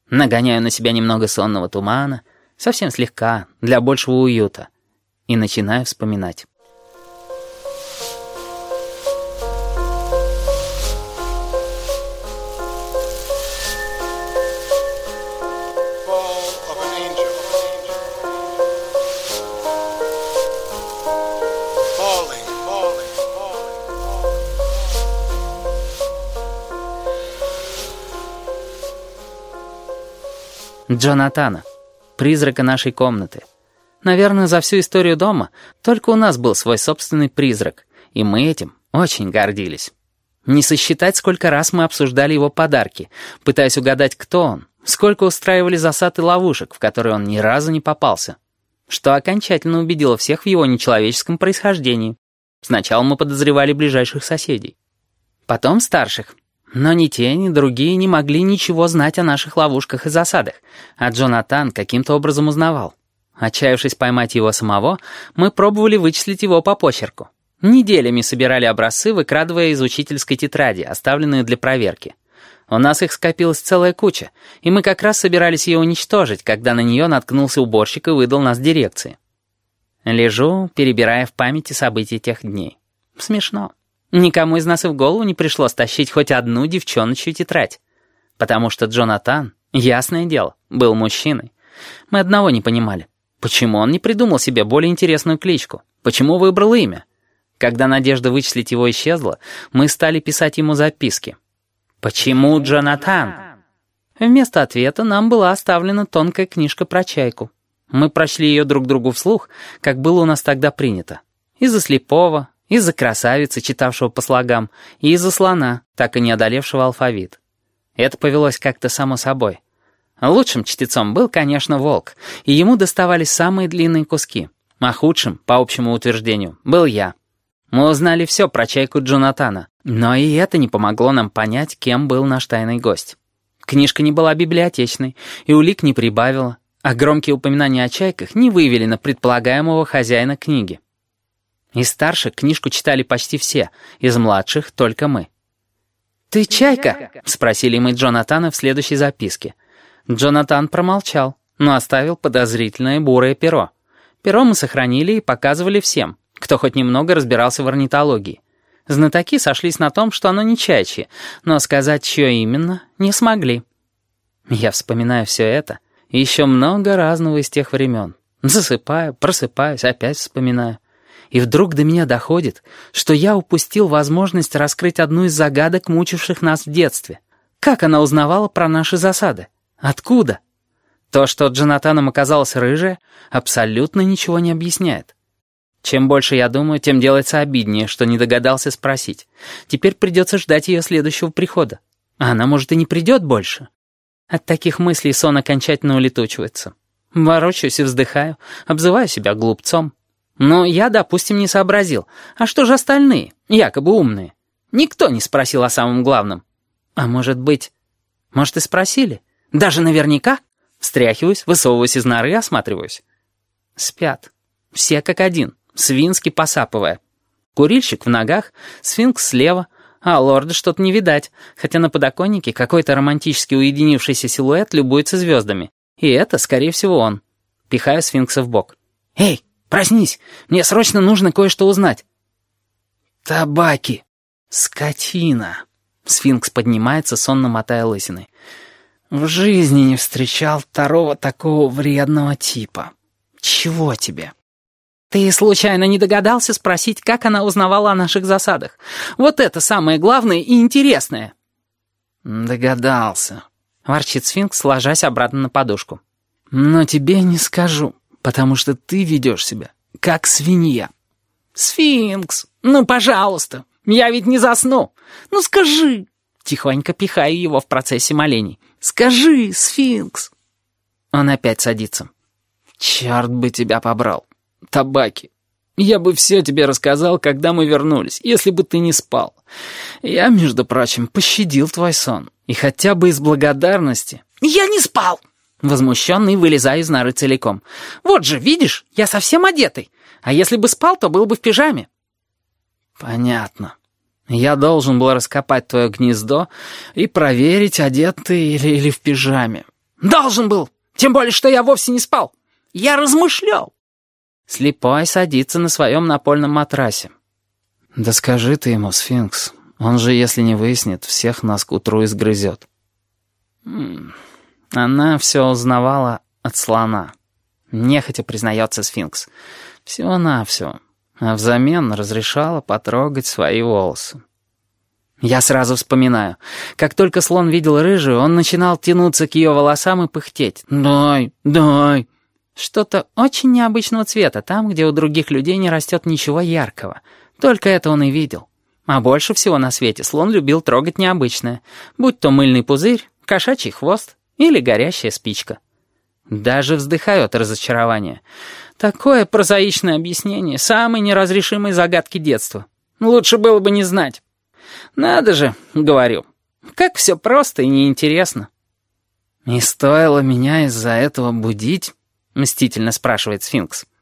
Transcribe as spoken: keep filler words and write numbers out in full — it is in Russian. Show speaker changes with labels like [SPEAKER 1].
[SPEAKER 1] Нагоняю на себя немного сонного тумана, совсем слегка, для большего уюта, и начинаю вспоминать. Джонатана, призрака нашей комнаты. Наверное, за всю историю дома только у нас был свой собственный призрак, и мы этим очень гордились. Не сосчитать, сколько раз мы обсуждали его подарки, пытаясь угадать, кто он, сколько устраивали засад и ловушек, в которые он ни разу не попался, что окончательно убедило всех в его нечеловеческом происхождении. Сначала мы подозревали ближайших соседей, потом старших. Но ни те, ни другие не могли ничего знать о наших ловушках и засадах, а Джонатан каким-то образом узнавал. Отчаявшись поймать его самого, мы пробовали вычислить его по почерку. Неделями собирали образцы, выкрадывая из учительской тетради, оставленные для проверки. У нас их скопилась целая куча, и мы как раз собирались ее уничтожить, когда на нее наткнулся уборщик и выдал нас дирекции. Лежу, перебирая в памяти события тех дней. Смешно. Никому из нас и в голову не пришло стащить хоть одну девчоночью тетрадь. Потому что Джонатан, ясное дело, был мужчиной. Мы одного не понимали. Почему он не придумал себе более интересную кличку? Почему выбрал имя? Когда надежда вычислить его исчезла, мы стали писать ему записки. «Почему Джонатан?» Вместо ответа нам была оставлена тонкая книжка про чайку. Мы прочли ее друг другу вслух, как было у нас тогда принято. Из-за слепого, из-за красавицы, читавшего по слогам, и из-за слона, так и не одолевшего алфавит. Это повелось как-то само собой. Лучшим чтецом был, конечно, волк, и ему доставались самые длинные куски. А худшим, по общему утверждению, был я. Мы узнали все про чайку Джонатана, но и это не помогло нам понять, кем был наш тайный гость. Книжка не была библиотечной, и улик не прибавила, а громкие упоминания о чайках не вывели на предполагаемого хозяина книги. Из старших книжку читали почти все, из младших — только мы. «Ты чайка?» — спросили мы Джонатана в следующей записке. Джонатан промолчал, но оставил подозрительное бурое перо. Перо мы сохранили и показывали всем, кто хоть немного разбирался в орнитологии. Знатоки сошлись на том, что оно не чайчье, но сказать, чье именно, не смогли. Я вспоминаю все это, и еще много разного из тех времен. Засыпаю, просыпаюсь, опять вспоминаю. И вдруг до меня доходит, что я упустил возможность раскрыть одну из загадок, мучивших нас в детстве. Как она узнавала про наши засады? Откуда? То, что Джонатаном оказалась рыжая, абсолютно ничего не объясняет. Чем больше я думаю, тем делается обиднее, что не догадался спросить. Теперь придется ждать ее следующего прихода. А она, может, и не придет больше. От таких мыслей сон окончательно улетучивается. Ворочаюсь и вздыхаю, обзываю себя глупцом. Но я, допустим, не сообразил. А что же остальные, якобы умные? Никто не спросил о самом главном. А может быть... Может, и спросили? Даже наверняка? Встряхиваюсь, высовываюсь из норы и осматриваюсь. Спят. Все как один, свински посапывая. Курильщик в ногах, сфинкс слева, а лорда что-то не видать, хотя на подоконнике какой-то романтически уединившийся силуэт любуется звездами. И это, скорее всего, он. Пихаю сфинкса в бок. «Эй, проснись! Мне срочно нужно кое-что узнать!» «Табаки! Скотина!» Сфинкс поднимается, сонно мотая лысиной. «В жизни не встречал второго такого вредного типа. Чего тебе?» «Ты случайно не догадался спросить, как она узнавала о наших засадах? Вот это самое главное и интересное!» «Догадался», — ворчит сфинкс, ложась обратно на подушку. «Но тебе не скажу, потому что ты ведешь себя как свинья». «Сфинкс, ну, пожалуйста, я ведь не засну. Ну, скажи!» Тихонько пихаю его в процессе молений. «Скажи, сфинкс!» Он опять садится. «Черт бы тебя побрал! Табаки! Я бы все тебе рассказал, когда мы вернулись, если бы ты не спал. Я, между прочим, пощадил твой сон. И хотя бы из благодарности...» «Я не спал!» Возмущенный, вылезаю из норы целиком. «Вот же, видишь, я совсем одетый. А если бы спал, то был бы в пижаме». «Понятно. Я должен был раскопать твое гнездо и проверить, одет ты или, или в пижаме.
[SPEAKER 2] «Должен был! Тем более, что я вовсе не спал! Я размышлял!»
[SPEAKER 1] Слепой садится на своем напольном матрасе. «Да скажи ты ему, сфинкс, он же, если не выяснит, всех нас к утру изгрызет». М-м. Она все узнавала от слона. Нехотя признается сфинкс. Всего-навсего. А взамен разрешала потрогать свои волосы. Я сразу вспоминаю. Как только слон видел рыжую, он начинал тянуться к ее волосам и пыхтеть. «Дай, дай!» Что-то очень необычного цвета, там, где у других людей не растет ничего яркого. Только это он и видел. А больше всего на свете слон любил трогать необычное. Будь то мыльный пузырь, кошачий хвост или горящая спичка. Даже вздыхаю от разочарования. Такое прозаичное объяснение самой неразрешимой загадки детства. Лучше было бы не знать. «Надо же», — говорю, — «как все просто и неинтересно». «И стоило меня из-за этого будить?» — мстительно спрашивает сфинкс.